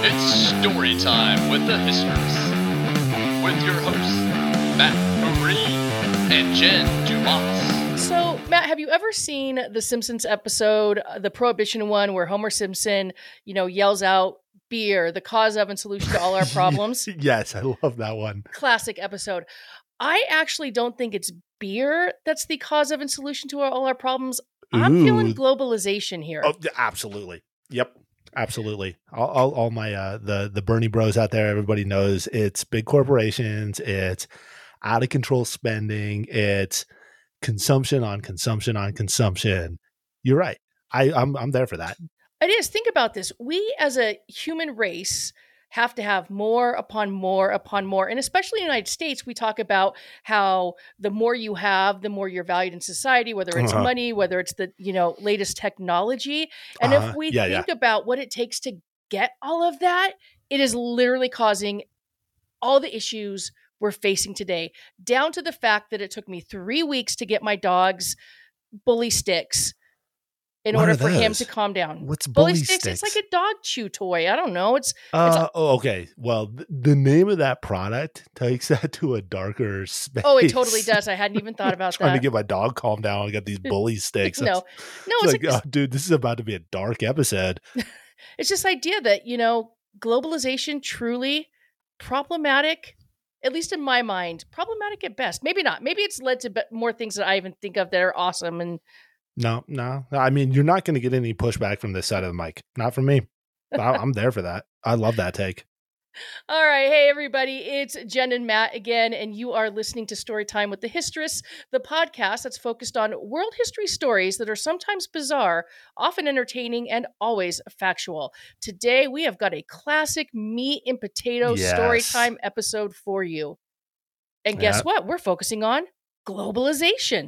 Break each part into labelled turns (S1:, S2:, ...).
S1: It's story time with the History's, with your hosts, Matt Marie and Jen Dumas.
S2: So, Matt, have you ever seen the Simpsons episode, the Prohibition one, where Homer Simpson, yells out beer, the cause of and solution to all our problems?
S3: Yes, I love that one.
S2: Classic episode. I actually don't think it's beer that's the cause of and solution to all our problems. I'm feeling globalization here.
S3: Oh, absolutely. Yep. Absolutely. All my the Bernie bros out there, everybody knows it's big corporations, it's out of control spending, it's consumption on consumption on consumption. You're right. I'm there for that.
S2: It is. Think about this. We as a human race have to have more upon more upon more. And especially in the United States, we talk about how the more you have, the more you're valued in society, whether it's money, whether it's the, latest technology. And if we think about what it takes to get all of that, it is literally causing all the issues we're facing today, down to the fact that it took me 3 weeks to get my dog's bully sticks in order for him to calm down.
S3: What's bully sticks?
S2: It's like a dog chew toy. I don't know.
S3: Okay. Well, the name of that product takes that to a darker space.
S2: Oh, it totally does. I hadn't even thought about
S3: trying to get my dog calmed down. I got these bully sticks.
S2: No,
S3: it's like, oh, dude, this is about to be a dark episode.
S2: It's this idea that, globalization truly problematic, at least in my mind, problematic at best. Maybe not. Maybe it's led to more things that I even think of that are awesome. And
S3: No. I mean, you're not going to get any pushback from this side of the mic. Not from me. I'm there for that. I love that take.
S2: All right. Hey, everybody. It's Jen and Matt again, and you are listening to Storytime with the Histress, the podcast that's focused on world history stories that are sometimes bizarre, often entertaining, and always factual. Today, we have got a classic meat and potato Storytime episode for you. And guess what? We're focusing on globalization.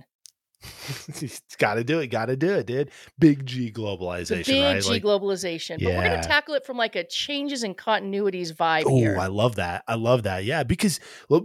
S3: Got to do it, dude. Big G globalization,
S2: Big G globalization. But we're going to tackle it from like a changes and continuities vibe here.
S3: Oh, I love that. Yeah, because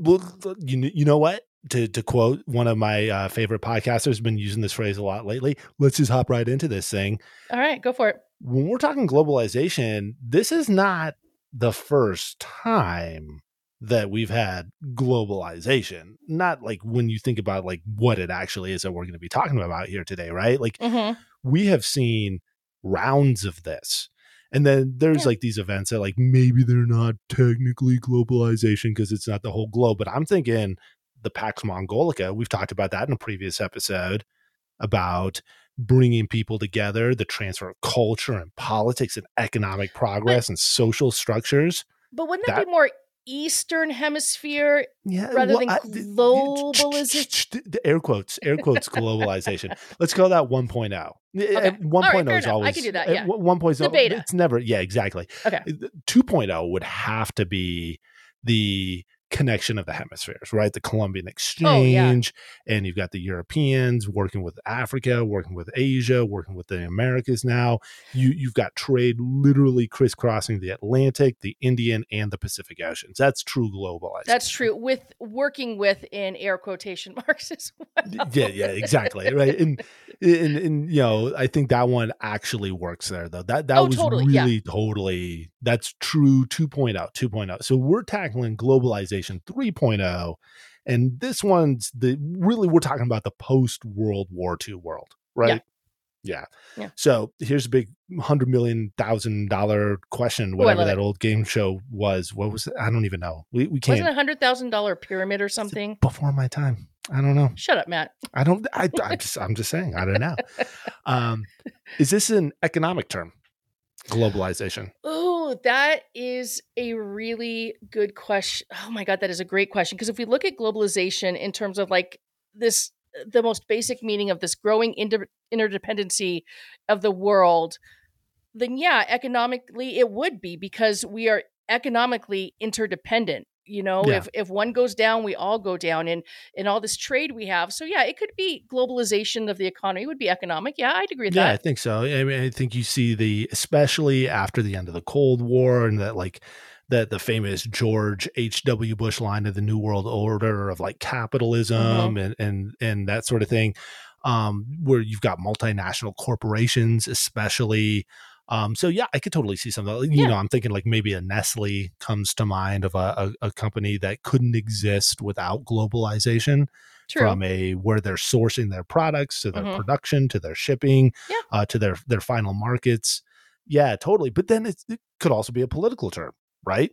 S3: you know what? To quote one of my favorite podcasters, been using this phrase a lot lately. Let's just hop right into this thing.
S2: All right, go for it.
S3: When we're talking globalization, this is not the first time that we've had globalization, not like when you think about like what it actually is that we're going to be talking about here today, right? Like we have seen rounds of this. And then there's like these events that like maybe they're not technically globalization because it's not the whole globe, but I'm thinking the Pax Mongolica, we've talked about that in a previous episode about bringing people together, the transfer of culture and politics and economic progress and social structures.
S2: But wouldn't that be more Eastern Hemisphere rather than globalization?
S3: Air quotes globalization. Let's call that 1.0.
S2: Okay.
S3: 1.0 is always,
S2: I can do that. Yeah.
S3: 1.0.
S2: The beta.
S3: It's never, exactly.
S2: Okay.
S3: 2.0 would have to be the connection of the hemispheres, right? The Columbian Exchange, and you've got the Europeans working with Africa, working with Asia, working with the Americas now. You've got trade literally crisscrossing the Atlantic, the Indian, and the Pacific Oceans. That's true globalization.
S2: That's true. With working with in air quotation marks as well.
S3: Yeah, exactly. Right. And I think that one actually works there though. That was totally, totally, that's true 2.0. So we're tackling globalization 3.0. And this one's we're talking about the post World War II world, right? Yeah. So here's a big $100 million question, whatever that old game show was. What was it? I don't even know. We can't.
S2: Wasn't it $100,000 pyramid or something?
S3: Before my time. I don't know.
S2: Shut up, Matt.
S3: I'm just saying. I don't know. Is this an economic term? Globalization.
S2: Oh, that is a really good question. Oh my God, that is a great question. Because if we look at globalization in terms of like this, the most basic meaning of this growing interdependency of the world, then economically it would be, because we are economically interdependent. If one goes down, we all go down in all this trade we have. So it could be globalization of the economy would be economic. Yeah, I'd agree with that.
S3: Yeah, I think so. I mean, I think you see especially after the end of the Cold War and that the famous George H.W. Bush line of the New World Order of like capitalism and that sort of thing, where you've got multinational corporations, especially So yeah, I could totally see something. You know, I'm thinking like maybe a Nestle comes to mind of a company that couldn't exist without globalization.
S2: True.
S3: From where they're sourcing their products to their production to their shipping, to their final markets. Yeah, totally. But then it could also be a political term, right?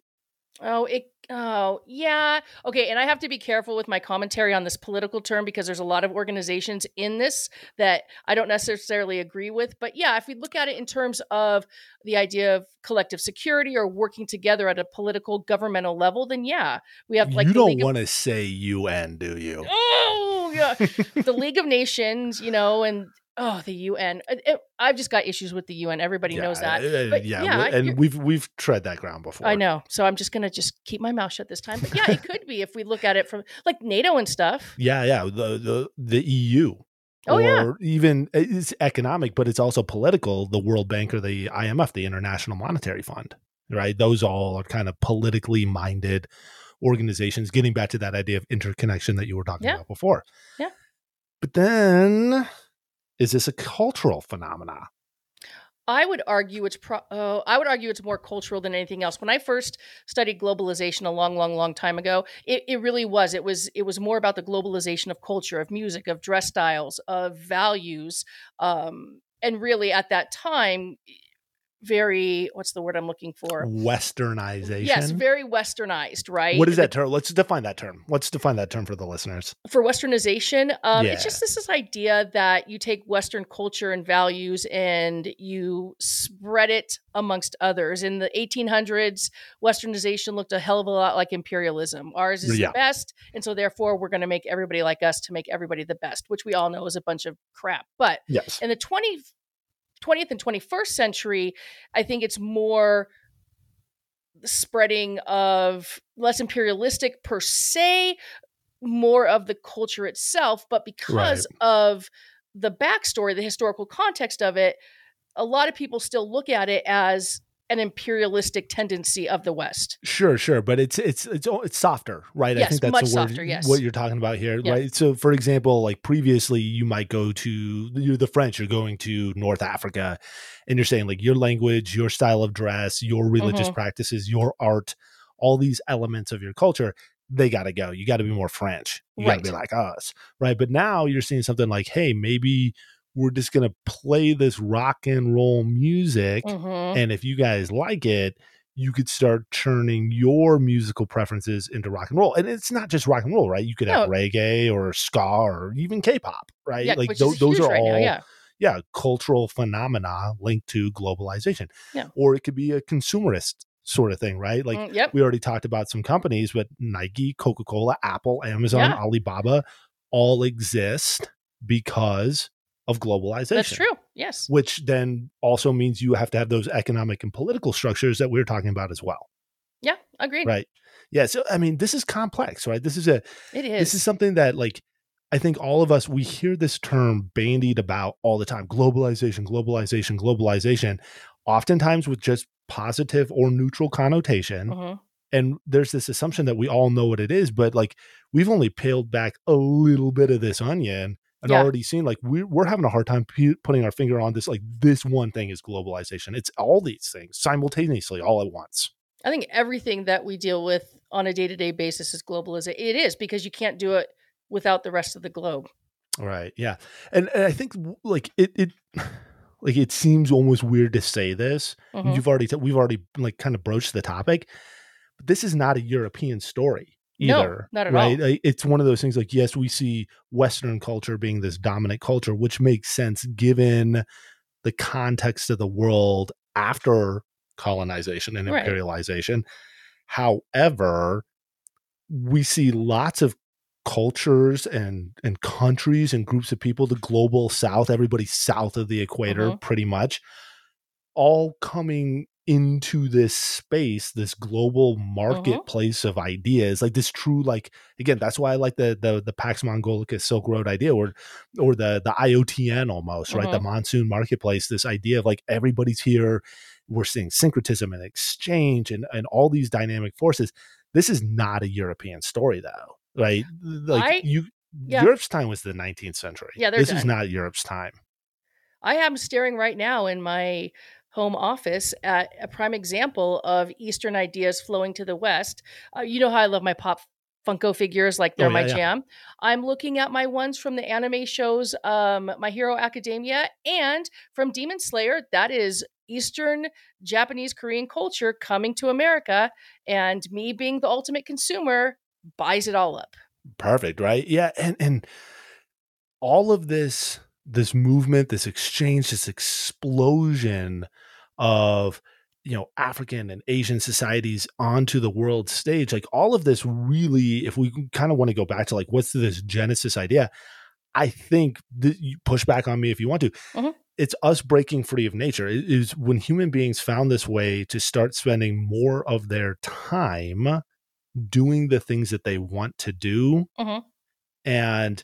S2: Oh, yeah. Okay, and I have to be careful with my commentary on this political term because there's a lot of organizations in this that I don't necessarily agree with. But yeah, if we look at it in terms of the idea of collective security or working together at a political governmental level, then yeah, we have like
S3: you don't want to say UN, do you?
S2: Oh, yeah. The League of Nations, you know, and the UN. I've just got issues with the UN. Everybody knows that. But
S3: and we've tread that ground before.
S2: I know. So I'm just gonna keep my mouth shut this time. But yeah, it could be if we look at it from like NATO and stuff.
S3: Yeah. The EU.
S2: Oh,
S3: or even it's economic, but it's also political. The World Bank or the IMF, the International Monetary Fund, right? Those all are kind of politically minded organizations. Getting back to that idea of interconnection that you were talking about before.
S2: Yeah.
S3: But then, is this a cultural phenomena?
S2: I would argue it's more cultural than anything else. When I first studied globalization a long time ago, it really was. It was more about the globalization of culture, of music, of dress styles, of values, and really at that time, very, what's the word I'm looking for?
S3: Westernization.
S2: Yes, very westernized, right?
S3: What is that term? Let's define that term. Let's define that term for the listeners.
S2: For westernization, it's just this idea that you take Western culture and values and you spread it amongst others. In the 1800s, westernization looked a hell of a lot like imperialism. Ours is the best, and so therefore we're going to make everybody like us to make everybody the best, which we all know is a bunch of crap. But in the 20th and 21st century, I think it's more spreading of less imperialistic per se, more of the culture itself. But because of the backstory, the historical context of it, a lot of people still look at it as an imperialistic tendency of the West.
S3: Sure. But it's softer, right?
S2: Yes,
S3: I think that's
S2: much
S3: the word,
S2: softer, yes.
S3: what you're talking about here, right? So for example, like previously you might go to the French, you're going to North Africa and you're saying like your language, your style of dress, your religious practices, your art, all these elements of your culture, they got to go. You got to be more French. You got to be like us, right? But now you're seeing something like, hey, maybe we're just going to play this rock and roll music. And if you guys like it, you could start turning your musical preferences into rock and roll. And it's not just rock and roll, right? You could have reggae or ska or even K-pop, right?
S2: Yeah,
S3: like
S2: those
S3: are
S2: right
S3: all
S2: now,
S3: cultural phenomena linked to globalization. Or it could be a consumerist sort of thing, right? Like we already talked about some companies, but Nike, Coca-Cola, Apple, Amazon, Alibaba all exist because of globalization.
S2: That's true. Yes.
S3: Which then also means you have to have those economic and political structures that we're talking about as well.
S2: Yeah, agreed.
S3: Right. Yeah. So, I mean, this is complex, right? This is something that like, I think all of us, we hear this term bandied about all the time. Globalization, oftentimes with just positive or neutral connotation. And there's this assumption that we all know what it is, but like we've only peeled back a little bit of this onion and already seen like we're having a hard time putting our finger on this. Like this one thing is globalization. It's all these things simultaneously all at once.
S2: I think everything that we deal with on a day-to-day basis is globalization. It is because you can't do it without the rest of the globe.
S3: Right. Yeah. And I think like it seems almost weird to say this. We've already like kind of broached the topic, but this is not a European story. Either,
S2: no, not at
S3: right?
S2: all.
S3: It's one of those things like, yes, we see Western culture being this dominant culture, which makes sense given the context of the world after colonization and imperialization. However, we see lots of cultures and countries and groups of people, the global South, everybody south of the equator, pretty much, all coming into this space, this global marketplace of ideas, like this true, like, again, that's why I like the Pax Mongolicus Silk Road idea or the IOTN almost, right? The monsoon marketplace, this idea of like everybody's here. We're seeing syncretism and exchange and all these dynamic forces. This is not a European story though, right? Like Europe's time was the 19th century.
S2: Yeah,
S3: this is not Europe's time.
S2: I am staring right now in my home office at a prime example of Eastern ideas flowing to the West. You know how I love my Pop Funko figures, like they're
S3: Oh
S2: my
S3: yeah, yeah.
S2: jam. I'm looking at my ones from the anime shows, My Hero Academia, and from Demon Slayer. That is Eastern Japanese Korean culture coming to America, and me being the ultimate consumer buys it all up.
S3: Perfect, right? Yeah, and all of this movement, this exchange, this explosion of African and Asian societies onto the world stage, like all of this really, if we kind of want to go back to like what's this Genesis idea, I think you push back on me if you want to.
S2: Mhm.
S3: It's us breaking free of nature. It is when human beings found this way to start spending more of their time doing the things that they want to do.
S2: Mhm.
S3: And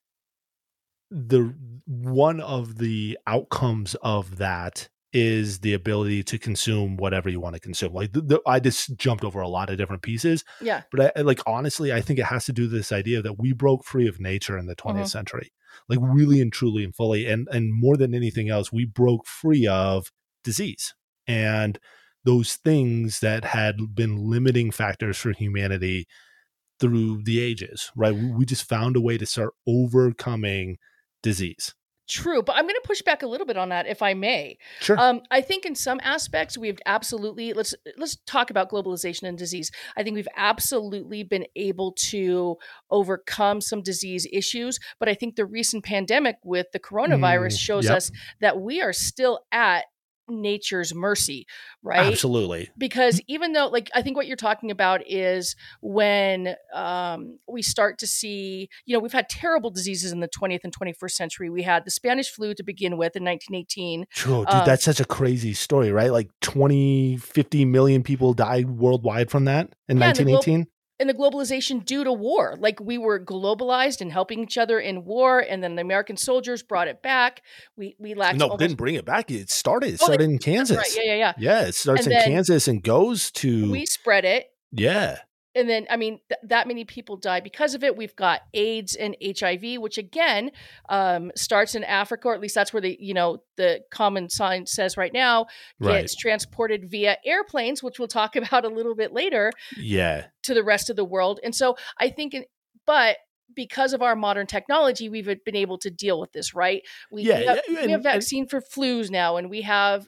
S3: the one of the outcomes of that is the ability to consume whatever you want to consume. Like I just jumped over a lot of different pieces,
S2: Yeah.
S3: but like honestly, I think it has to do with this idea that we broke free of nature in the 20th
S2: Mhm.
S3: century, like really and truly and fully, and more than anything else, we broke free of disease and those things that had been limiting factors for humanity through the ages. Right? We just found a way to start overcoming disease.
S2: True, but I'm going to push back a little bit on that, if I may.
S3: Sure.
S2: I think in some aspects we've absolutely let's talk about globalization and disease. I think we've absolutely been able to overcome some disease issues, but I think the recent pandemic with the coronavirus shows
S3: Yep.
S2: us that we are still at nature's mercy, right?
S3: Absolutely.
S2: Because even though, like, I think what you're talking about is when we start to see, we've had terrible diseases in the 20th and 21st century. We had the Spanish flu to begin with in 1918.
S3: True, dude, that's such a crazy story, right? Like 20, 50 million people died worldwide from that in 1918.
S2: And the globalization due to war. Like, we were globalized and helping each other in war, and then the American soldiers brought it back. We lacked
S3: Didn't bring it back. It started in Kansas.
S2: Right. Yeah.
S3: Yeah, it starts
S2: And
S3: in
S2: then
S3: Kansas and goes to
S2: we spread it.
S3: Yeah.
S2: And then, I mean, that many people die because of it. We've got AIDS and HIV, which again starts in Africa, or at least that's where the common sign says right now, gets transported via airplanes, which we'll talk about a little bit later.
S3: Yeah.
S2: To the rest of the world. And so I think, but because of our modern technology, we've been able to deal with this, right? We have vaccine for flus now, and we have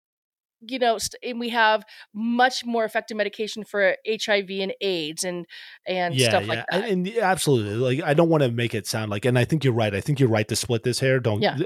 S2: and we have much more effective medication for HIV and AIDS and stuff like that.
S3: And absolutely. Like, I don't want to make it sound like, and I think you're right. I think you're right to split this hair.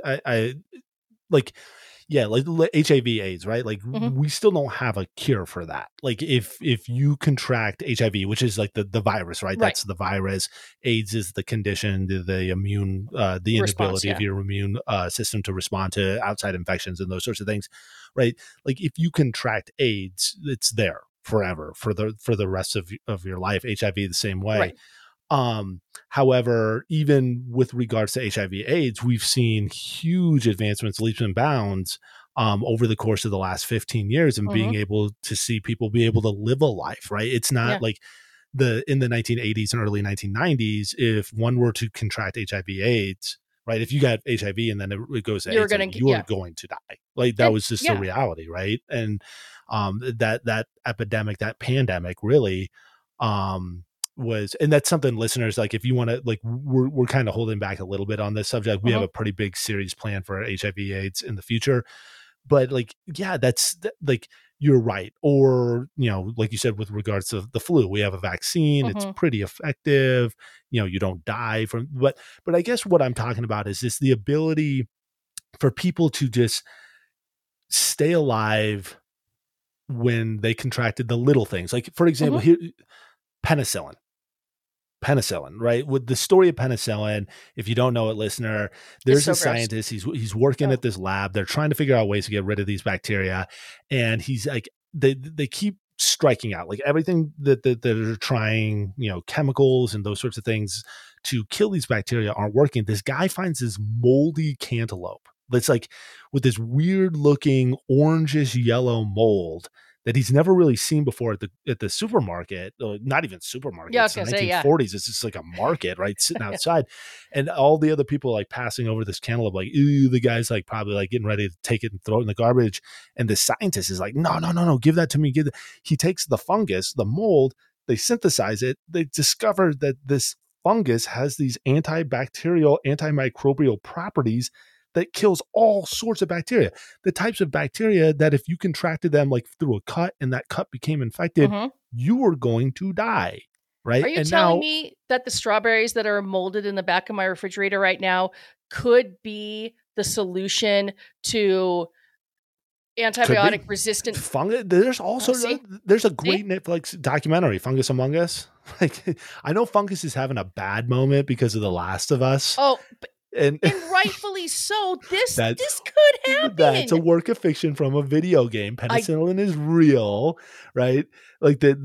S3: Like HIV AIDS, right? Like we still don't have a cure for that. Like if you contract HIV, which is like the virus, right? That's the virus. AIDS is the condition, the immune, the inability of your immune system to respond to outside infections and those sorts of things, right? Like if you contract AIDS, it's there forever for the rest of your life. HIV the same way.
S2: Right.
S3: However, even with regards to HIV AIDS, we've seen huge advancements, leaps and bounds, over the course of the last 15 years and being able to see people be able to live a life, right? It's not like in the 1980s and early 1990s, if one were to contract HIV AIDS, right? If you got HIV and then it goes to AIDS, you're going to die. Like that was just the reality, right? And that epidemic, that pandemic really, was, and that's something listeners, like if you want to, like we're kind of holding back a little bit on this subject. We have a pretty big series planned for HIV AIDS in the future, but like, like you're right. Or, like you said, with regards to the flu, we have a vaccine. It's pretty effective. You don't die from, but I guess what I'm talking about is this, the ability for people to just stay alive when they contracted the little things. Like for example, here, penicillin, right? With the story of penicillin, if you don't know it, listener, there's a scientist. He's working at this lab. They're trying to figure out ways to get rid of these bacteria, and he's like, they keep striking out, like everything that they're trying, chemicals and those sorts of things to kill these bacteria aren't working. This guy finds this moldy cantaloupe that's like with this weird looking orangish yellow mold that he's never really seen before at the supermarket, not even supermarket.
S2: Yeah, I
S3: It's
S2: was
S3: the
S2: gonna say, yeah.
S3: 1940s. It's just like a market, right? Sitting outside. And all the other people like passing over this cantaloupe, like, ooh, the guy's like probably like getting ready to take it and throw it in the garbage. And the scientist is like, no, give that to me. He takes the fungus, the mold, they synthesize it. They discover that this fungus has these antibacterial, antimicrobial properties that kills all sorts of bacteria. The types of bacteria that if you contracted them like through a cut and that cut became infected, you were going to die. Right.
S2: Are you telling me that the strawberries that are molded in the back of my refrigerator right now could be the solution to antibiotic resistant
S3: fungus? There's also there's a great Netflix documentary, Fungus Among Us. Like, I know fungus is having a bad moment because of The Last of Us.
S2: Oh, and rightfully so. This could happen.
S3: That's a work of fiction from a video game. Penicillin is real, right? Like the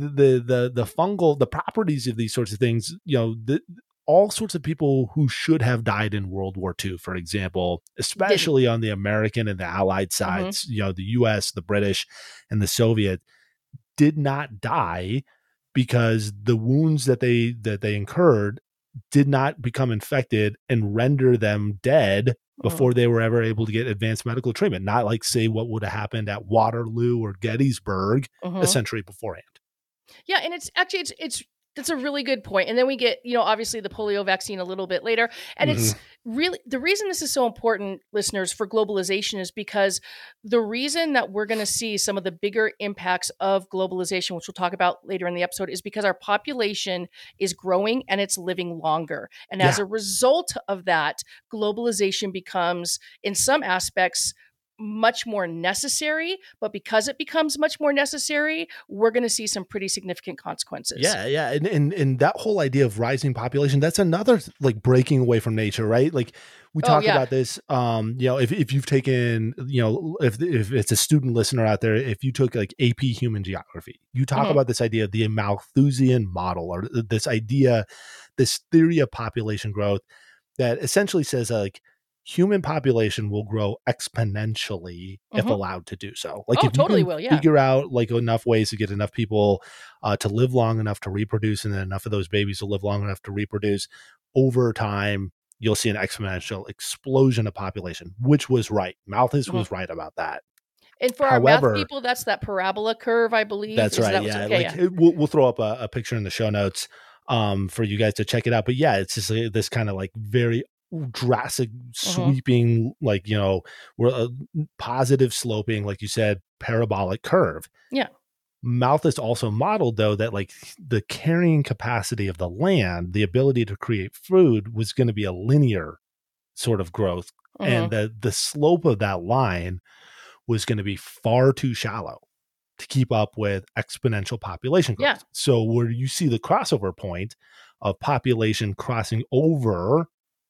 S3: fungal, the properties of these sorts of things, you know, all sorts of people who should have died in World War II, for example, especially on the American and the Allied sides, you know, the US, the British, and the Soviet, did not die because the wounds that they incurred did not become infected and render them dead before they were ever able to get advanced medical treatment. Not like, say, what would have happened at Waterloo or Gettysburg a century beforehand.
S2: Yeah, and it's actually that's a really good point. And then we get, you know, obviously the polio vaccine a little bit later. And it's really, the reason this is so important, listeners, for globalization is because the reason that we're going to see some of the bigger impacts of globalization, which we'll talk about later in the episode, is because our population is growing and it's living longer. And as a result of that, globalization becomes, in some aspects, much more necessary, but because it becomes much more necessary, we're going to see some pretty significant consequences.
S3: Yeah. And that whole idea of rising population, that's another like breaking away from nature, right? Like we talk about this, you know, if you've taken, you know, if it's a student listener out there, if you took like AP human geography, you talk about this idea of the Malthusian model, or this idea, this theory of population growth that essentially says like, human population will grow exponentially if allowed to do so. Like if you can figure out like enough ways to get enough people to live long enough to reproduce, and then enough of those babies to live long enough to reproduce, over time, you'll see an exponential explosion of population, which was right. Malthus was right about that.
S2: And for our math people, that's that parabola curve, I believe.
S3: That's right. We'll throw up a picture in the show notes for you guys to check it out. But yeah, it's just this kind of like very drastic sweeping, like, you know, we're a positive sloping, like you said, parabolic curve.
S2: Yeah.
S3: Malthus also modeled, though, that like the carrying capacity of the land, the ability to create food, was going to be a linear sort of growth. And the slope of that line was going to be far too shallow to keep up with exponential population growth.
S2: Yeah.
S3: So where you see the crossover point of population crossing over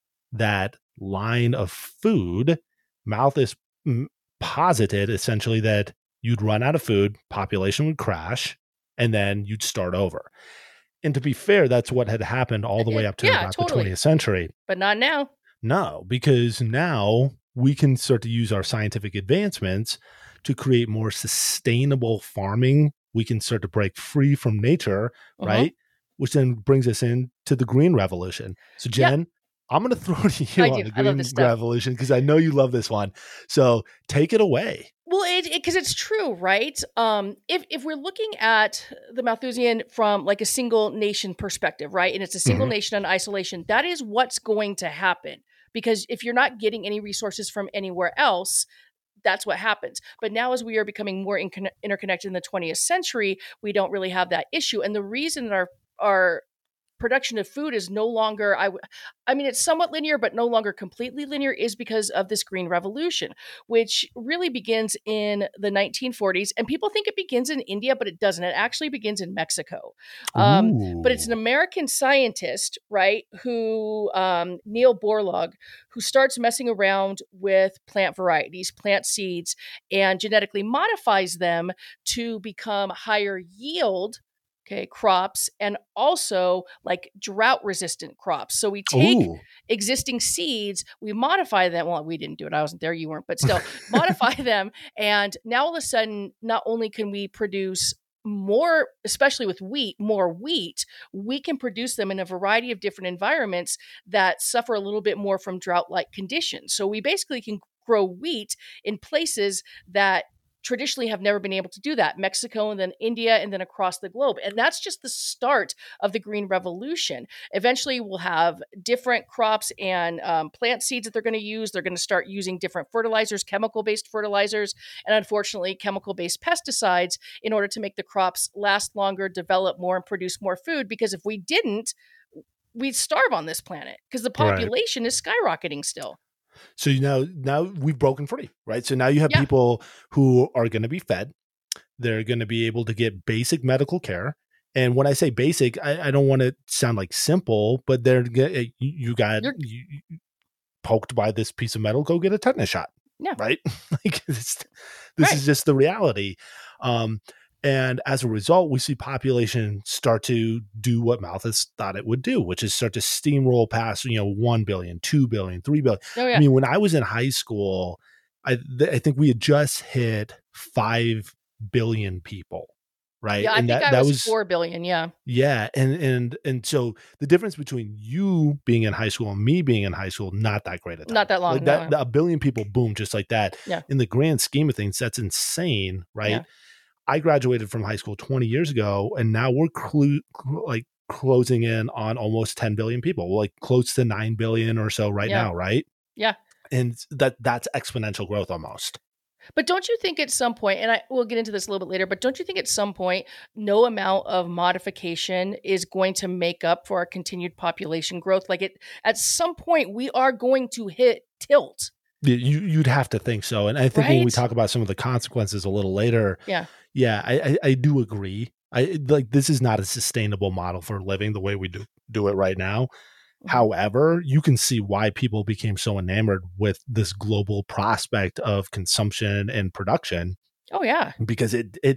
S3: that line of food, Malthus posited essentially that you'd run out of food, population would crash, and then you'd start over. And to be fair, that's what had happened all the way up to about the 20th century.
S2: But not now.
S3: No, because now we can start to use our scientific advancements to create more sustainable farming. We can start to break free from nature, right? Which then brings us into the Green Revolution. So Jen, I'm going to throw to you on the Green Revolution because I know you love this one. So take it away.
S2: Well, because it's true, right? If we're looking at the Malthusian from like a single nation perspective, right? And it's a single nation in isolation, that is what's going to happen. Because if you're not getting any resources from anywhere else, that's what happens. But now as we are becoming more interconnected in the 20th century, we don't really have that issue. And the reason that our production of food is no longer, I mean, it's somewhat linear, but no longer completely linear, is because of this Green Revolution, which really begins in the 1940s. And people think it begins in India, but it doesn't. It actually begins in Mexico. But it's an American scientist, right, who, Neil Borlaug, who starts messing around with plant varieties, plant seeds, and genetically modifies them to become higher yield okay, crops, and also like drought resistant crops. So we take
S3: Ooh.
S2: existing seeds, we modify them. Well, we didn't do it. I wasn't there. You weren't, but still modify them. And now all of a sudden, not only can we produce more, especially with wheat, more wheat, we can produce them in a variety of different environments that suffer a little bit more from drought-like conditions. So we basically can grow wheat in places that traditionally have never been able to do that. Mexico, and then India, and then across the globe. And that's just the start of the green revolution. Eventually we'll have different crops and plant seeds that they're going to use. They're going to start using different fertilizers, chemical-based fertilizers, and unfortunately chemical-based pesticides in order to make the crops last longer, develop more, and produce more food. Because if we didn't, we'd starve on this planet because the population is skyrocketing still.
S3: So now we've broken free, right? So now you have
S2: Yeah.
S3: people who are going to be fed. They're going to be able to get basic medical care. And when I say basic, I don't want to sound like simple, but you poked by this piece of metal, go get a tetanus shot.
S2: Yeah.
S3: Right? Like this is just the reality. And as a result, we see population start to do what Malthus thought it would do, which is start to steamroll past, 1 billion, 2 billion, 3 billion.
S2: Oh, yeah.
S3: I mean, when I was in high school, I think we had just hit 5 billion people, right?
S2: Yeah, I
S3: and
S2: think
S3: that
S2: I was
S3: was
S2: 4 billion. Yeah.
S3: Yeah. And so the difference between you being in high school and me being in high school, not that great a time.
S2: Not that long.
S3: Like
S2: no.
S3: a billion people, boom, just like that.
S2: Yeah.
S3: In the grand scheme of things, that's insane, right?
S2: Yeah.
S3: I graduated from high school 20 years ago, and now we're closing in on almost 10 billion people. We're like close to 9 billion or so right now, right?
S2: Yeah.
S3: And that's exponential growth almost.
S2: But don't you think at some point, and we'll get into this a little bit later, but don't you think at some point, no amount of modification is going to make up for our continued population growth? Like at some point, we are going to hit tilt.
S3: You'd have to think so. And I think when we talk about some of the consequences a little later, I do agree. This is not a sustainable model for living the way we do it right now. Mm-hmm. However, you can see why people became so enamored with this global prospect of consumption and production.
S2: Oh yeah.
S3: Because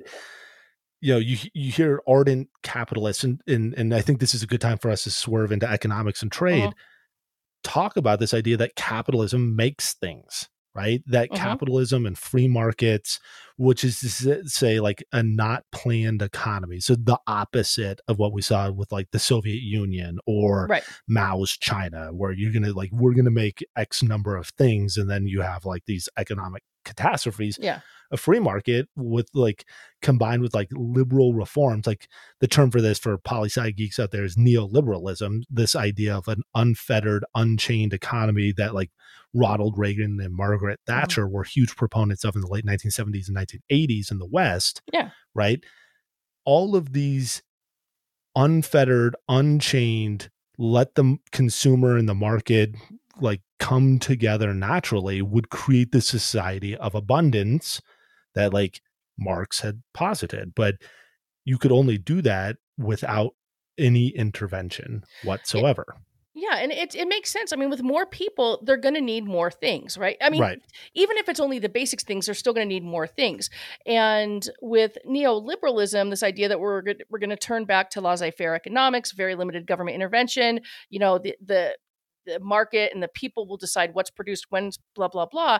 S3: you hear ardent capitalists and I think this is a good time for us to swerve into economics and trade. Talk about this idea that capitalism makes things, right? That capitalism and free markets, which is to say like a not planned economy. So the opposite of what we saw with like the Soviet Union or Mao's China, where you're going to we're going to make X number of things. And then you have like these economic catastrophes.
S2: Yeah.
S3: A free market with combined with liberal reforms, like the term for this for poli-sci geeks out there is neoliberalism, this idea of an unfettered, unchained economy that Ronald Reagan and Margaret Thatcher were huge proponents of in the late 1970s and 1980s in the West.
S2: Yeah.
S3: Right. All of these unfettered, unchained, let the consumer and the market come together naturally would create the society of abundance that Marx had posited. But you could only do that without any intervention whatsoever.
S2: And it makes sense. I mean, with more people, they're going to need more things, right? I mean, even if it's only the basic things, they're still going to need more things. And with neoliberalism, this idea that we're going to turn back to laissez-faire economics, very limited government intervention, the market and the people will decide what's produced when, blah, blah, blah.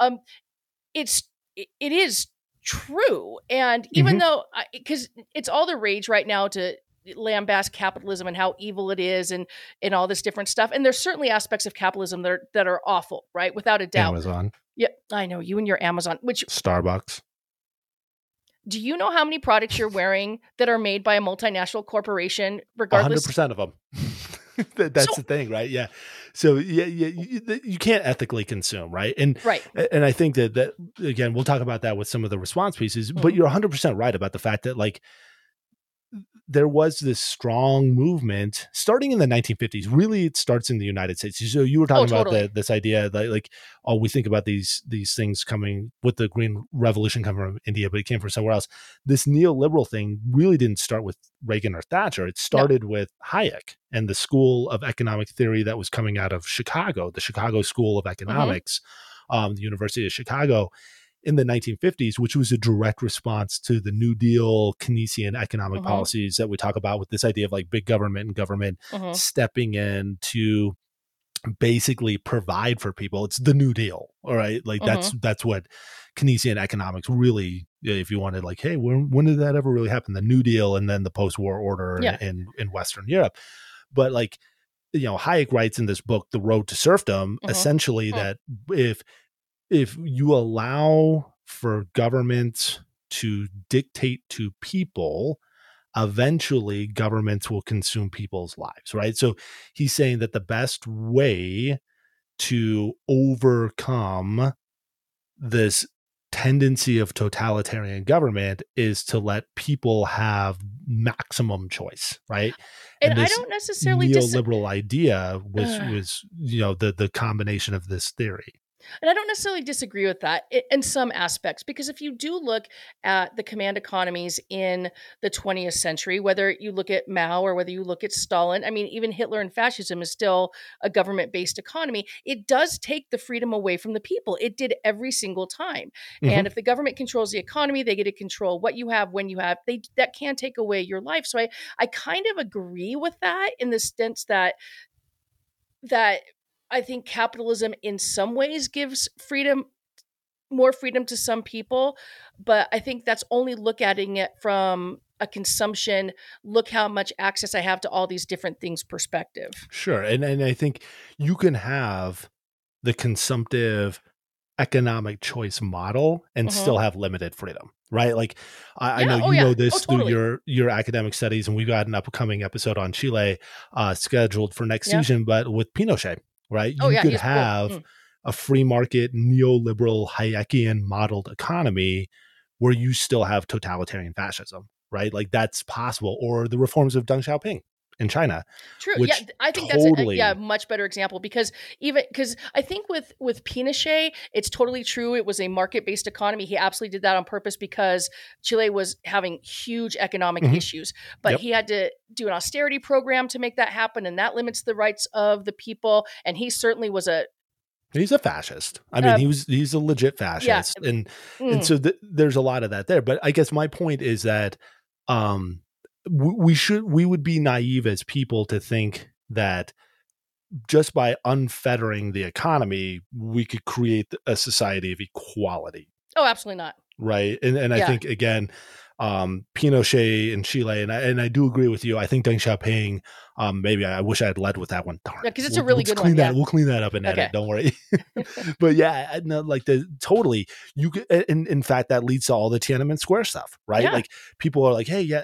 S2: It is true. And even though, because it's all the rage right now to lambast capitalism and how evil it is and all this different stuff. And there's certainly aspects of capitalism that are awful, right? Without a doubt.
S3: Amazon.
S2: Yeah, I know, you and your Amazon,
S3: Starbucks.
S2: Do you know how many products you're wearing that are made by a multinational corporation, regardless?
S3: 100% of them. That's the thing, right? Yeah. So you can't ethically consume, right? And I think that again, we'll talk about that with some of the response pieces, but you're 100% right about the fact that there was this strong movement starting in the 1950s. Really, it starts in the United States. So you were talking about this idea that we think about these things coming with the Green Revolution coming from India, but it came from somewhere else. This neoliberal thing really didn't start with Reagan or Thatcher. It started with Hayek and the school of economic theory that was coming out of Chicago, the Chicago School of Economics, the University of Chicago. in the 1950s, which was a direct response to the New Deal Keynesian economic policies that we talk about, with this idea of like big government and government stepping in to basically provide for people. It's the New Deal. All right. Like that's what Keynesian economics really, if you wanted like, hey, when did that ever really happen? The New Deal and then the post-war order in Western Europe. But like, Hayek writes in this book, The Road to Serfdom, essentially that if you allow for governments to dictate to people, eventually governments will consume people's lives, right? So he's saying that the best way to overcome this tendency of totalitarian government is to let people have maximum choice, right?
S2: And I don't necessarily
S3: neoliberal idea was the combination of this theory.
S2: And I don't necessarily disagree with that in some aspects, because if you do look at the command economies in the 20th century, whether you look at Mao or whether you look at Stalin, I mean, even Hitler and fascism is still a government-based economy. It does take the freedom away from the people. It did every single time. And if the government controls the economy, they get to control what you have, when you have. That can take away your life. So I kind of agree with that in the sense that I think capitalism in some ways gives more freedom to some people, but I think that's only looking at it from a consumption, look how much access I have to all these different things perspective.
S3: Sure. And I think you can have the consumptive economic choice model and still have limited freedom, right? Like I know you know this through your academic studies, and we've got an upcoming episode on Chile scheduled for next season, but with Pinochet. Right. You could have a free market, neoliberal, Hayekian modeled economy where you still have totalitarian fascism. Right. Like that's possible. Or the reforms of Deng Xiaoping in China.
S2: True. Yeah. I think that's a much better example, because I think with Pinochet, it's totally true. It was a market-based economy. He absolutely did that on purpose because Chile was having huge economic issues, but he had to do an austerity program to make that happen. And that limits the rights of the people. And he certainly was
S3: he's a fascist. I mean, he's a legit fascist. Yeah. And so there's a lot of that there. But I guess my point is that, we would be naive as people to think that just by unfettering the economy, we could create a society of equality.
S2: Oh, absolutely not.
S3: Right. And I think, again, Pinochet in Chile, and I do agree with you. I think Deng Xiaoping, maybe I wish I had led with that one. Darn.
S2: Yeah, because it's a really good one.
S3: We'll clean that up and edit. Don't worry. But yeah, no, like totally. You could, in fact, that leads to all the Tiananmen Square stuff, right? Yeah. Like people are like, hey,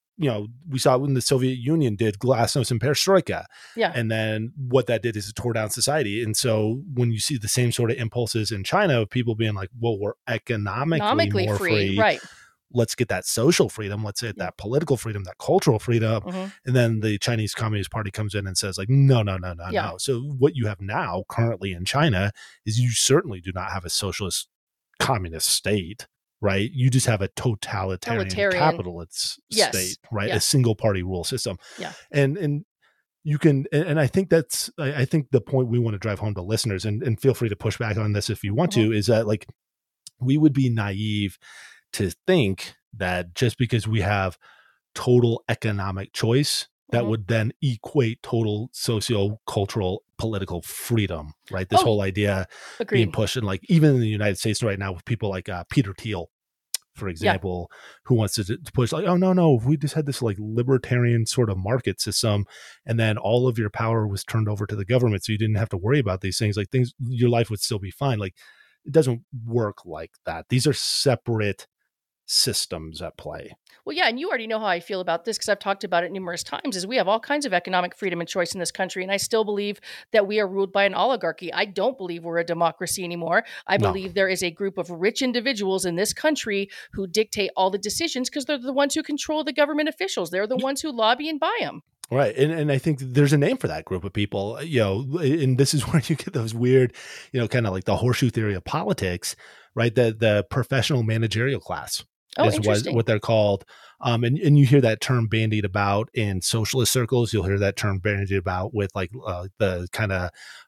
S3: we saw when the Soviet Union did glasnost and perestroika. Yeah. And then what that did is it tore down society. And so when you see the same sort of impulses in China of people being like, well, we're economically more free. Right. Let's get that social freedom. Let's get that political freedom, that cultural freedom. And then the Chinese Communist Party comes in and says like, no. So what you have now currently in China is you certainly do not have a socialist communist state. Right. You just have a totalitarian capitalist state, right? Yeah. A single party rule system. Yeah. And you can, and I think I think the point we want to drive home to listeners, and feel free to push back on this if you want to, is that like, we would be naive to think that just because we have total economic choice, that would then equate total socio-cultural political freedom, right? This whole idea being pushed, and like even in the United States right now with people like Peter Thiel, for example, who wants to push like, oh, no, if we just had this like libertarian sort of market system and then all of your power was turned over to the government so you didn't have to worry about these things, like your life would still be fine. Like it doesn't work like that. These are separate systems at play.
S2: Well, yeah, and you already know how I feel about this because I've talked about it numerous times, is we have all kinds of economic freedom and choice in this country, and I still believe that we are ruled by an oligarchy. I don't believe we're a democracy anymore. I believe there is a group of rich individuals in this country who dictate all the decisions because they're the ones who control the government officials. They're the ones who lobby and buy them.
S3: Right. And I think there's a name for that group of people, and this is where you get those weird, kind of like the horseshoe theory of politics, right? The professional managerial class. Is what they're called. And you hear that term bandied about in socialist circles. You'll hear that term bandied about with like the kind of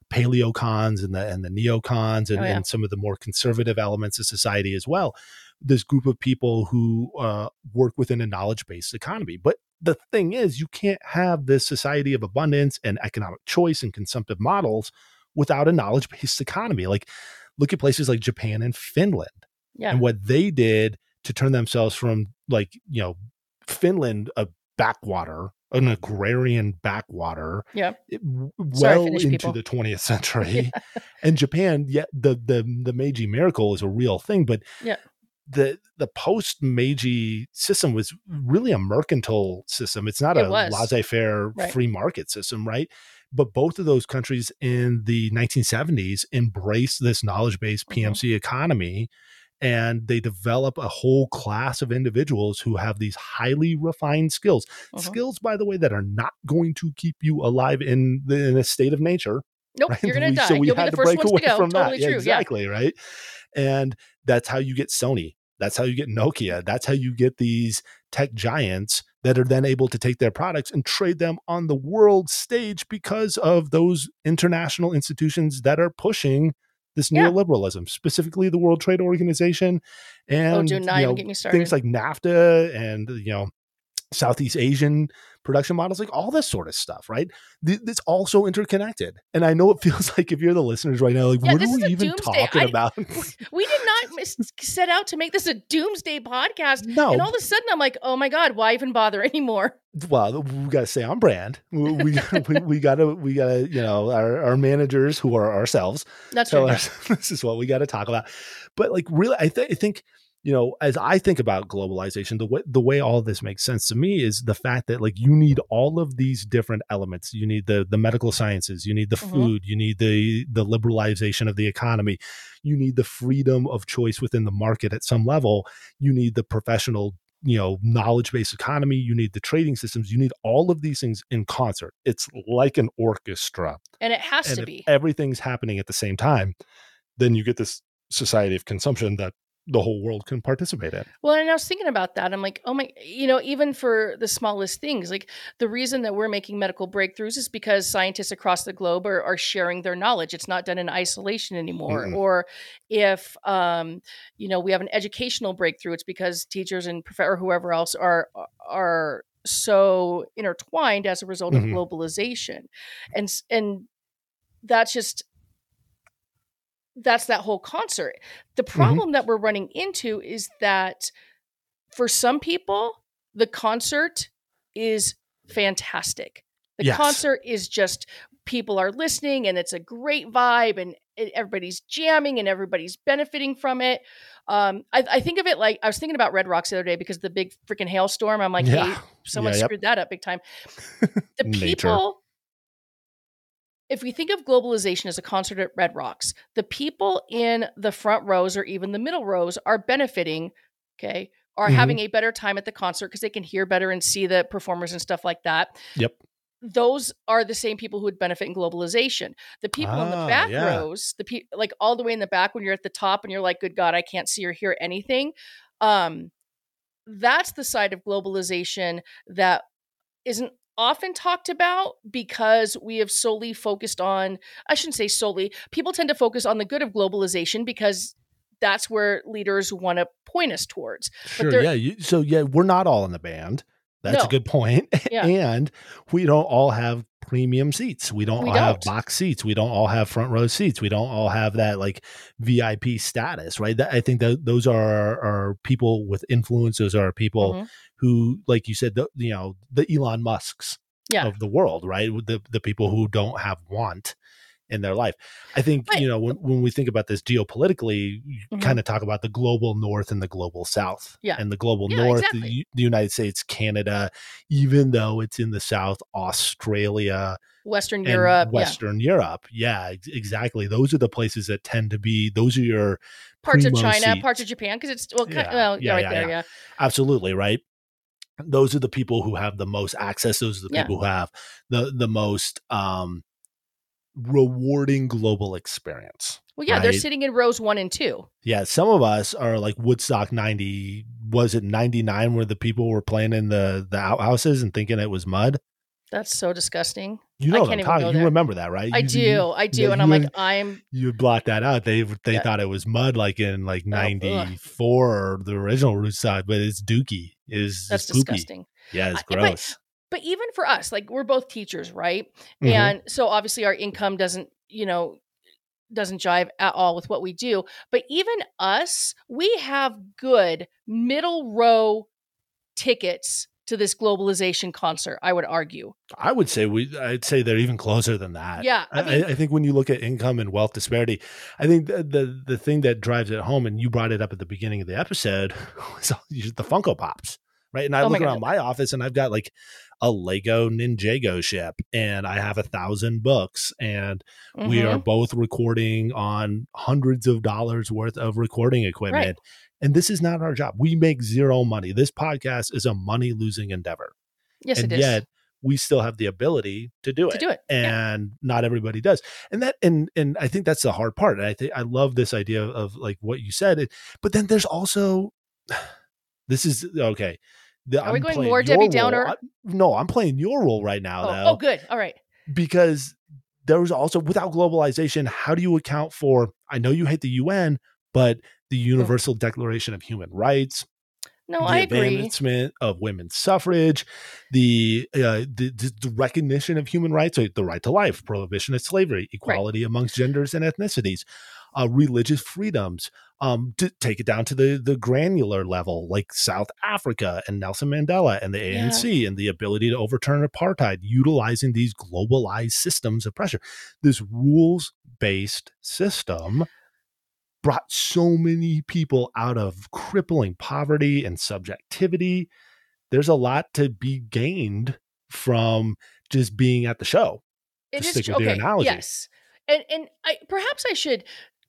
S3: paleocons and the neocons and some of the more conservative elements of society as well. This group of people who work within a knowledge-based economy. But the thing is, you can't have this society of abundance and economic choice and consumptive models without a knowledge-based economy. Like, look at places like Japan and Finland and what they did to turn themselves from, like, you know, Finland, a backwater, an agrarian backwater, well into the 20th century. And Japan, the Meiji miracle is a real thing, but the post Meiji system was really a mercantile system. It's not a laissez-faire free market system, right? But both of those countries in the 1970s embraced this knowledge-based PMC economy, and they develop a whole class of individuals who have these highly refined skills. Skills, by the way, that are not going to keep you alive in a state of nature.
S2: Nope, right? You're going to die. You'll be the first ones to go.
S3: From
S2: totally
S3: that.
S2: True.
S3: Exactly, right? And that's how you get Sony. That's how you get Nokia. That's how you get these tech giants that are then able to take their products and trade them on the world stage because of those international institutions that are pushing this neoliberalism, specifically the World Trade Organization and
S2: do not even get me started.
S3: Things like NAFTA and, you know, Southeast Asian production models, like all this sort of stuff, right? It's also interconnected. And I know it feels like, if you're the listeners right now, like, what are we even talking about?
S2: We did not set out to make this a doomsday podcast.
S3: No.
S2: And all of a sudden I'm like, oh my God, why even bother anymore?
S3: Well, we got to stay on brand. We got to, you know, our managers, who are ourselves,
S2: that's true.
S3: This is what we got to talk about. But, like, really, I think, you know, as I think about globalization, the way all of this makes sense to me is the fact that, like, you need all of these different elements. You need the medical sciences, you need the food, you need the liberalization of the economy, you need the freedom of choice within the market at some level, you need the professional, you know, knowledge-based economy, you need the trading systems, you need all of these things in concert. It's like an orchestra.
S2: And it has to be.
S3: Everything's happening at the same time. Then you get this society of consumption that the whole world can participate in.
S2: Well, and I was thinking about that. I'm like, oh my, you know, even for the smallest things, like the reason that we're making medical breakthroughs is because scientists across the globe are sharing their knowledge. It's not done in isolation anymore. Or if, you know, we have an educational breakthrough, it's because teachers and or whoever else are so intertwined as a result of globalization. And that's that whole concert. The problem that we're running into is that for some people, the concert is fantastic. The concert is just, people are listening and it's a great vibe and everybody's jamming and everybody's benefiting from it. I think of it like, I was thinking about Red Rocks the other day because of the big freaking hailstorm. I'm like, hey, someone screwed that up big time. The people... If we think of globalization as a concert at Red Rocks, the people in the front rows or even the middle rows are benefiting, are having a better time at the concert because they can hear better and see the performers and stuff like that.
S3: Yep.
S2: Those are the same people who would benefit in globalization. The people in the back rows, like all the way in the back when you're at the top and you're like, good God, I can't see or hear anything. That's the side of globalization that isn't often talked about because we have solely focused on, I shouldn't say solely, people tend to focus on the good of globalization because that's where leaders want to point us towards.
S3: Sure, we're not all in the band. That's a good point. Yeah. And we don't all have premium seats. We don't all have box seats. We don't all have front row seats. We don't all have that, like, VIP status, right? I think that those are people with influence. Those are people who, like you said, the Elon Musks of the world, right? The people who don't have want in their life. I think, when we think about this geopolitically, you kind of talk about the global north and the global south. Yeah. And the global north, the United States, Canada, even though it's in the south, Australia,
S2: Western Europe.
S3: Yeah, exactly. Those are the places that tend to be, those are your
S2: parts of China, seats. Parts of Japan, because it's there.
S3: Absolutely, right? Those are the people who have the most access. Those are the people who have the most rewarding global experience.
S2: Well, right? They're sitting in rows 1 and 2.
S3: Yeah, some of us are like Woodstock 90. Was it 99 where the people were playing in the outhouses and thinking it was mud?
S2: That's so disgusting.
S3: You
S2: I
S3: know what I'm
S2: can't even
S3: talking.
S2: go
S3: You
S2: there.
S3: remember that, right?
S2: I do.
S3: Yeah,
S2: And I'm like, I'm
S3: you blocked that out. They
S2: yeah,
S3: thought it was mud, like in like
S2: ugh,
S3: '94 or the original Root side, but it's Dookie. Is
S2: that's
S3: poopy.
S2: disgusting.
S3: Yeah, it's
S2: But
S3: gross.
S2: even for us, like we're both teachers, right?
S3: Mhm.
S2: And so obviously our income doesn't jive at all with what we do. But even us, we have good middle row tickets to this globalization concert, I would argue.
S3: I'd say they're even closer than that.
S2: Yeah, I mean,
S3: I think when you look at income and wealth disparity, I think the thing that drives it home, and you brought it up at the beginning of the episode, was the Funko Pops, right? And I
S2: Oh my
S3: look
S2: God.
S3: around my office, and I've got like a Lego Ninjago ship, and I have 1,000 books, and we are
S2: Mhm.
S3: both recording on hundreds of dollars worth of recording equipment.
S2: Right.
S3: And this is not our job. We make zero money. This podcast is a money losing endeavor.
S2: Yes,
S3: And
S2: it is.
S3: yet we still have the ability to do it.
S2: Yeah.
S3: And not everybody does. And I think that's the hard part. And I love this idea of like what you said. But then there's also, this is okay.
S2: Are we going more Debbie Downer?
S3: No, I'm playing your role right now, though.
S2: Oh, good. All right.
S3: Because there's also, without globalization, how do you account for, I know you hate the UN, but the Universal Declaration of Human Rights,
S2: No,
S3: the
S2: I agree.
S3: advancement of women's suffrage, the recognition of human rights, like the right to life, prohibition of slavery, equality amongst genders and ethnicities, religious freedoms, to take it down to the granular level, like South Africa and Nelson Mandela and the ANC, and the ability to overturn apartheid, utilizing these globalized systems of pressure. This rules-based system brought so many people out of crippling poverty and subjectivity. There's a lot to be gained from just being at the show.
S2: It is
S3: stick with your analogy.
S2: Yes. And perhaps I should,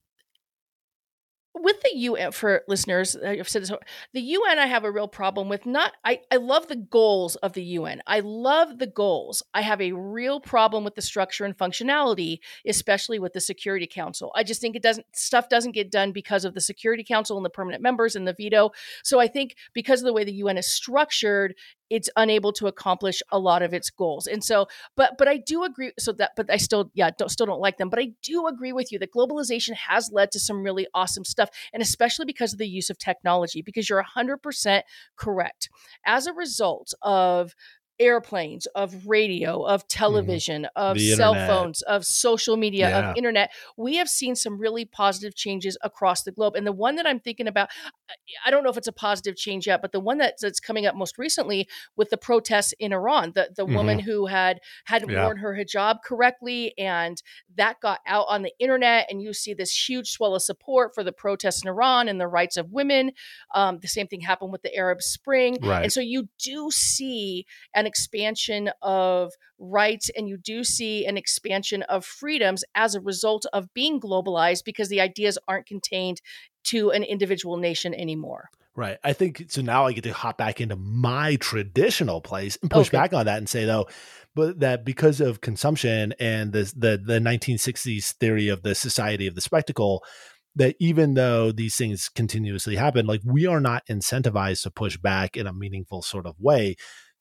S2: with the UN, for listeners, I've said this, the UN I have a real problem with. I love the goals of the UN. I love the goals. I have a real problem with the structure and functionality, especially with the Security Council. I just think stuff doesn't get done because of the Security Council and the permanent members and the veto. So I think because of the way the UN is structured, it's unable to accomplish a lot of its goals. And so, but I do agree. But I still don't like them. But I do agree with you that globalization has led to some really awesome stuff, and especially because of the use of technology, because you're 100% correct. As a result of airplanes, of radio, of television, of cell phones, of social media, of internet, we have seen some really positive changes across the globe. And the one that I'm thinking about, I don't know if it's a positive change yet, but the one that's coming up most recently with the protests in Iran, the woman who hadn't worn her hijab correctly, and that got out on the internet, and you see this huge swell of support for the protests in Iran and the rights of women. The same thing happened with the Arab Spring.
S3: Right.
S2: And so you do see an expansion of rights, and you do see an expansion of freedoms as a result of being globalized, because the ideas aren't contained to an individual nation anymore.
S3: Right. I think so. Now I get to hop back into my traditional place and push back on that and say, though, but that because of consumption and the 1960s theory of the society of the spectacle, that even though these things continuously happen, like we are not incentivized to push back in a meaningful sort of way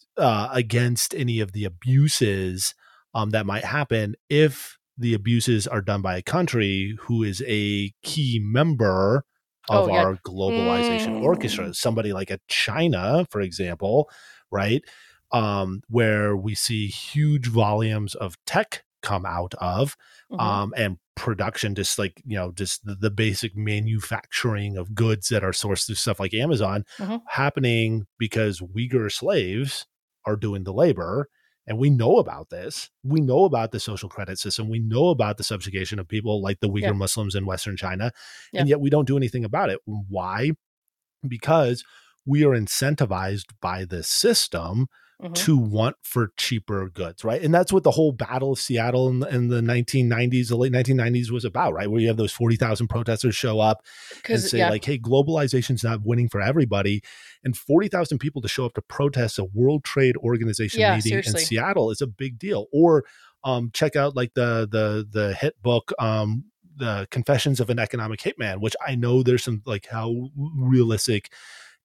S3: against any of the abuses that might happen if the abuses are done by a country who is a key member of our globalization orchestra, somebody like a China, for example, right? Where we see huge volumes of tech come out of, and production, just like, just the basic manufacturing of goods that are sourced through stuff like Amazon happening because Uyghur slaves are doing the labor. And we know about this. We know about the social credit system. We know about the subjugation of people like the Uyghur Muslims in Western China. And yet we don't do anything about it. Why? Because we are incentivized by the system to want for cheaper goods, right? And that's what the whole Battle of Seattle in the 1990s, the late 1990s was about, right? Where you have those 40,000 protesters show up and say like, hey, globalization's not winning for everybody. And 40,000 people to show up to protest a World Trade Organization meeting in Seattle is a big deal. Or check out like the hit book, The Confessions of an Economic Hitman, which I know there's some like how realistic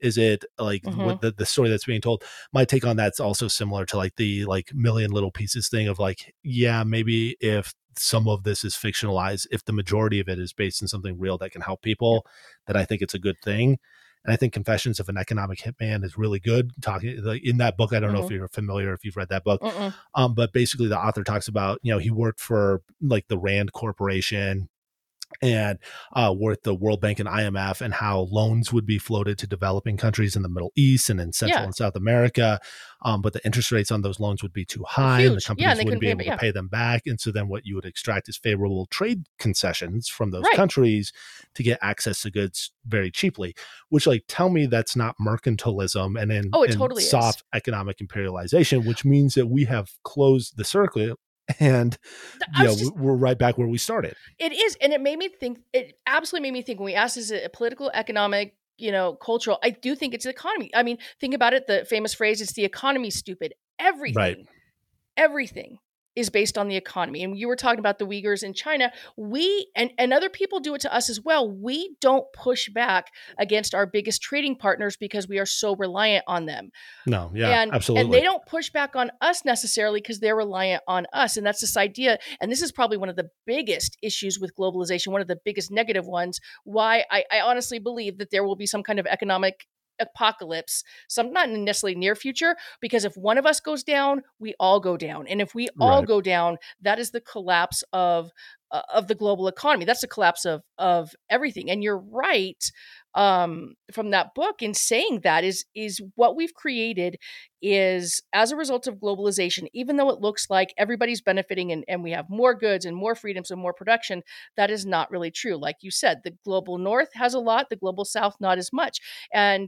S3: Is it like what the story that's being told? My take on that's also similar to like the like Million Little Pieces thing of like, yeah, maybe if some of this is fictionalized, if the majority of it is based in something real that can help people, then I think it's a good thing. And I think Confessions of an Economic Hitman is really good. Talking like, in that book, I don't know if you're familiar, if you've read that book, but basically the author talks about, you know, he worked for like the Rand Corporation and with the World Bank and IMF, and how loans would be floated to developing countries in the Middle East and in Central and South America. But the interest rates on those loans would be too high, and the companies wouldn't be able to pay them back. And so then what you would extract is favorable trade concessions from those countries to get access to goods very cheaply, which like tell me that's not mercantilism and
S2: totally
S3: soft economic imperialization, which means that we have closed the circle. And we're right back where we started.
S2: It is. And it made me think, it absolutely made me think when we asked, is it a political, economic, you know, cultural? I do think it's an economy. I mean, think about it. The famous phrase, it's the economy, stupid. Everything is based on the economy. And you were talking about the Uyghurs in China. We, and other people do it to us as well. We don't push back against our biggest trading partners because we are so reliant on them.
S3: No, yeah, absolutely.
S2: And they don't push back on us necessarily because they're reliant on us. And that's this idea. And this is probably one of the biggest issues with globalization, one of the biggest negative ones, why I honestly believe that there will be some kind of economic apocalypse, some not necessarily near future, because if one of us goes down, we all go down, and if we all go down, that is the collapse of the global economy. That's the collapse of everything. And you're right, from that book in saying that is what we've created is as a result of globalization. Even though it looks like everybody's benefiting and we have more goods and more freedoms and more production, that is not really true. Like you said, the global north has a lot, the global south not as much. And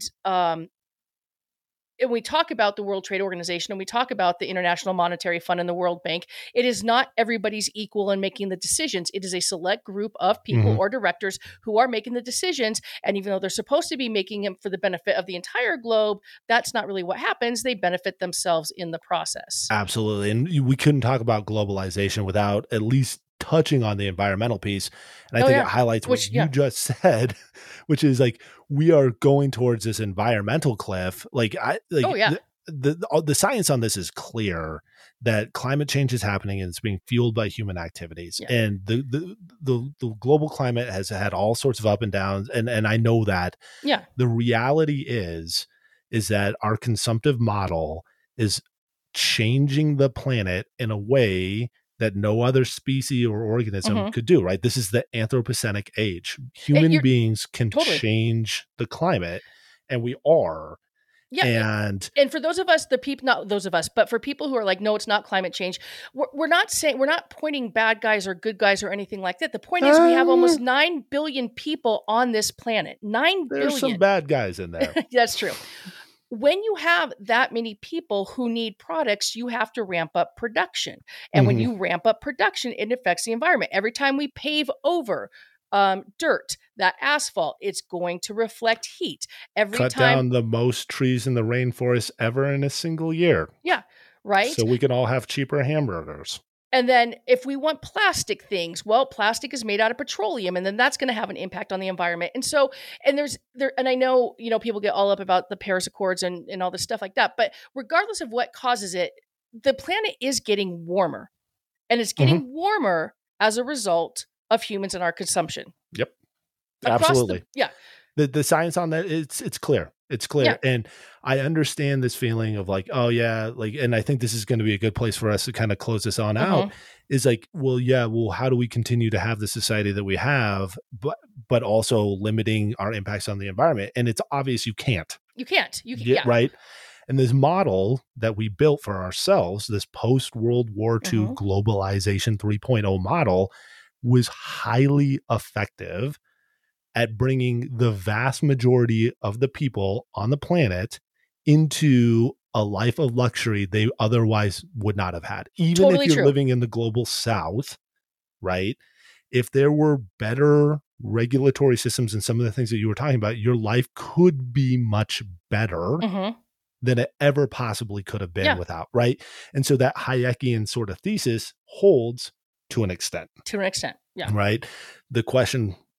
S2: we talk about the World Trade Organization and we talk about the International Monetary Fund and the World Bank, it is not everybody's equal in making the decisions. It is a select group of people or directors who are making the decisions. And even though they're supposed to be making them for the benefit of the entire globe, that's not really what happens. They benefit themselves in the process.
S3: Absolutely. And we couldn't talk about globalization without at least touching on the environmental piece. And I think it highlights what you just said, which is like, we are going towards this environmental cliff. The science on this is clear that climate change is happening and it's being fueled by human activities. Yeah. And the global climate has had all sorts of up and downs. And I know that.
S2: Yeah.
S3: The reality is that our consumptive model is changing the planet in a way that no other species or organism could do, right? This is the Anthropocenic age. Human beings can change the climate, and we are.
S2: Yeah. And for those of us, not those of us, but for people who are like, no, it's not climate change. We're not pointing bad guys or good guys or anything like that. The point is we have almost 9 billion people on this planet. 9 billion.
S3: There's some bad guys in there.
S2: That's true. When you have that many people who need products, you have to ramp up production. And when you ramp up production, it affects the environment. Every time we pave over dirt, that asphalt, it's going to reflect heat.
S3: Cut down the most trees in the rainforest ever in a single year.
S2: Yeah, right.
S3: So we can all have cheaper hamburgers.
S2: And then if we want plastic things, well, plastic is made out of petroleum, and then that's going to have an impact on the environment. And so, and I know, people get all up about the Paris Accords and all this stuff like that, but regardless of what causes it, the planet is getting warmer, and it's getting warmer as a result of humans and our consumption.
S3: Yep. Absolutely.
S2: Yeah.
S3: The science on that, it's clear. It's clear. Yeah. And I understand this feeling of like, oh yeah, like, and I think this is going to be a good place for us to kind of close this on out, is like, well, how do we continue to have the society that we have, but also limiting our impacts on the environment? And it's obvious you can't. Right. And this model that we built for ourselves, this post-World War II globalization 3.0 model, was highly effective at bringing the vast majority of the people on the planet into a life of luxury they otherwise would not have had. Even if you're living in the global south, right? If there were better regulatory systems and some of the things that you were talking about, your life could be much better than it ever possibly could have been without, right? And so that Hayekian sort of thesis holds to an extent.
S2: Yeah.
S3: Right? The question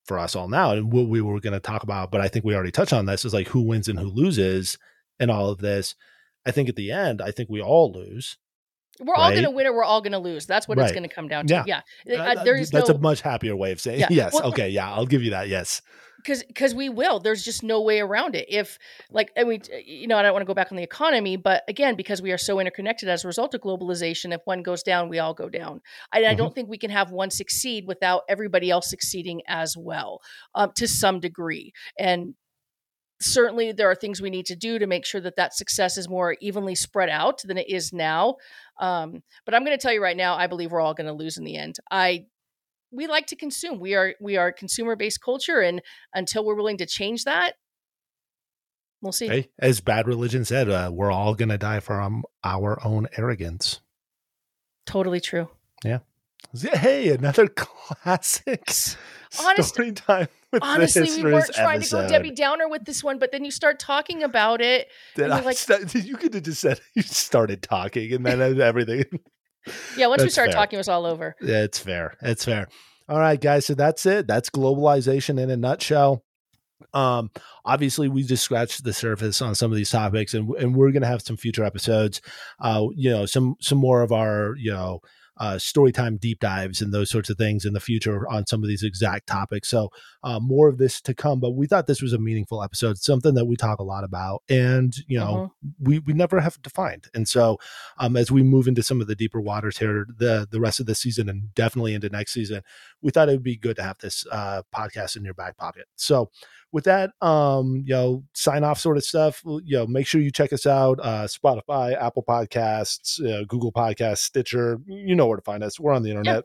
S3: for us all now, and what we were going to talk about, but I think we already touched on this, is like who wins and who loses in all of this. I think at the end, I think we all lose.
S2: We're all going to win or we're all going to lose. That's what it's going to come down to. Yeah.
S3: That's a much happier way of saying yes. Well, okay. Yeah. I'll give you that. Yes.
S2: Because we will. There's just no way around it. If like, I mean, I don't want to go back on the economy, but again, because we are so interconnected as a result of globalization, if one goes down, we all go down. I don't think we can have one succeed without everybody else succeeding as well, to some degree. And certainly there are things we need to do to make sure that success is more evenly spread out than it is now. But I'm going to tell you right now, I believe we're all going to lose in the end. We like to consume. We are a consumer-based culture, and until we're willing to change that, we'll see.
S3: Hey, as Bad Religion said, we're all going to die from our own arrogance.
S2: Totally true.
S3: Yeah. Hey, another classic story time.
S2: Honestly, we weren't trying to go Debbie Downer with this one, but then you start talking about it.
S3: You could have just said you started talking, and then everything.
S2: Yeah, once we started talking, it was all over.
S3: Yeah, it's fair. It's fair. All right, guys. So that's it. That's globalization in a nutshell. Obviously, we just scratched the surface on some of these topics, and we're going to have some future episodes. Some more of our storytime deep dives and those sorts of things in the future on some of these exact topics. So more of this to come, but we thought this was a meaningful episode, something that we talk a lot about, and we never have defined. And so as we move into some of the deeper waters here, the rest of this season and definitely into next season, we thought it would be good to have this podcast in your back pocket. So with that, sign off sort of stuff, make sure you check us out, Spotify, Apple Podcasts, Google Podcasts, Stitcher, you know where to find us. We're on the internet.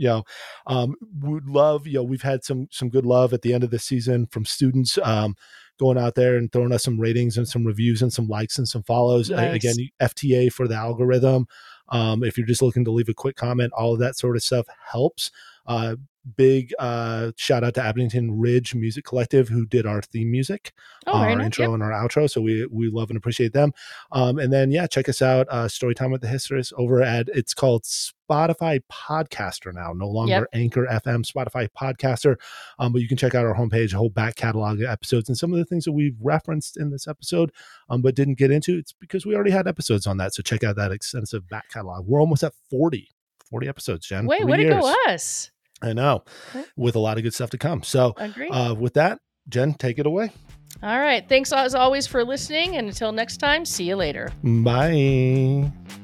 S3: Would love, we've had some good love at the end of the season from students, going out there and throwing us some ratings and some reviews and some likes and some follows. Nice. Again, FTA for the algorithm. If you're just looking to leave a quick comment, all of that sort of stuff helps. Big shout out to Abington Ridge Music Collective, who did our theme music, our intro and our outro. So we love and appreciate them. And then check us out, Storytime with the History's over at, it's called Spotify Podcaster now, no longer Anchor FM, Spotify Podcaster. But you can check out our homepage, a whole back catalog of episodes, and some of the things that we've referenced in this episode, but didn't get into. It's because we already had episodes on that. So check out that extensive back catalog. We're almost at 40 episodes, Jen.
S2: Wait, way to go us.
S3: I know, with a lot of good stuff to come. So with that, Jen, take it away.
S2: All right. Thanks as always for listening. And until next time, see you later.
S3: Bye.